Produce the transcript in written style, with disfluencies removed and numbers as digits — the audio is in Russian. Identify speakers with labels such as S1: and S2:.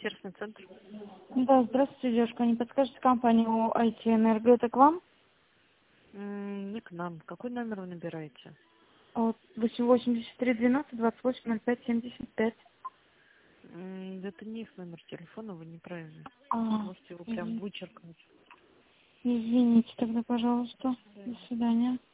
S1: сервисный центр.
S2: Да, здравствуйте, девушка. Не подскажете компанию IT Энерго? Это к вам?
S1: Не к нам. Какой номер вы набираете?
S2: Вот 83 12 28 05 75.
S1: Это не их номер телефона, вы неправильно.
S2: А,
S1: Можете его прям вычеркнуть.
S2: извините тогда, пожалуйста. До свидания.